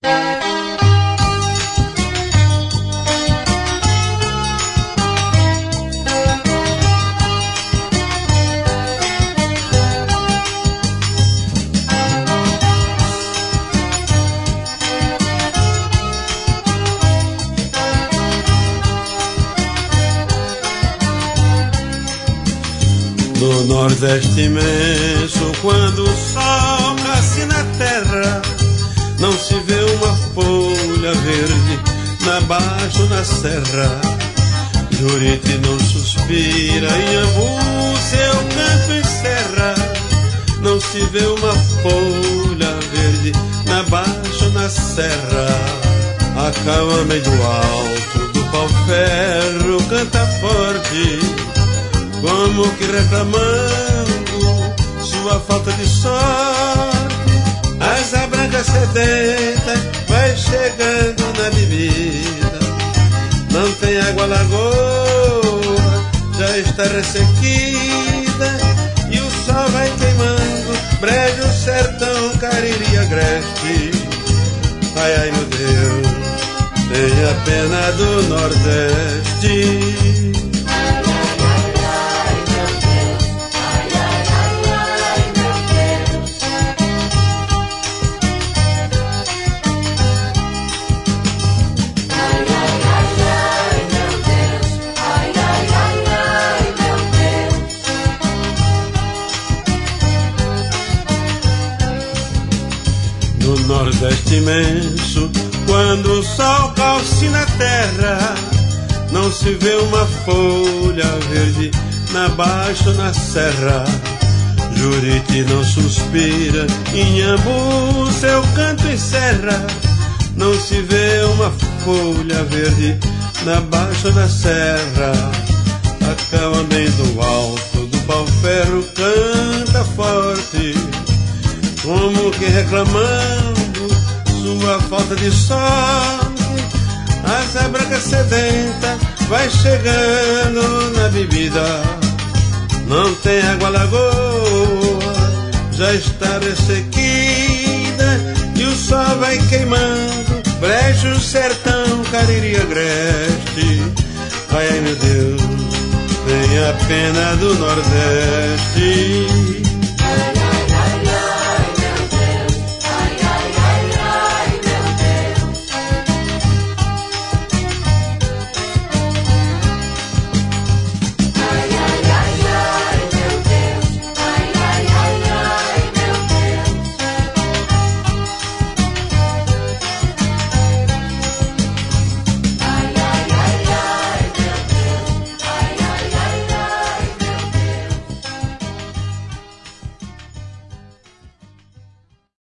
No Nordeste imenso, quando o sol nasce na terra, não se vê uma folha verde na baixo na serra. Juriti não suspira, Inhambu seu canto encerra. Não se vê uma folha verde na baixo na serra. A Cauamém do alto do pau-ferro canta forte, como que reclamando sua falta de sorte. Asa branca sedenta vai chegando na bebida. Não tem água, lagoa já está ressequida. E o sol vai queimando brejo, sertão, Cariri, Agreste. Ai, ai, meu Deus, tenha pena do Nordeste. Nordeste imenso, quando o sol calcina a terra, não se vê uma folha verde na baixo na serra. Juriti não suspira, Inhambu seu canto encerra. Não se vê uma folha verde na baixo na serra. A Cauamém do alto do pau-ferro canta forte, como que reclamando sua falta de sorte. Asa branca sedenta vai chegando na bebida. Não tem água, lagoa já está ressequida. E o sol vai queimando brejo, sertão, Cariri, Agreste. Ai, ai, meu Deus, tenha pena do Nordeste.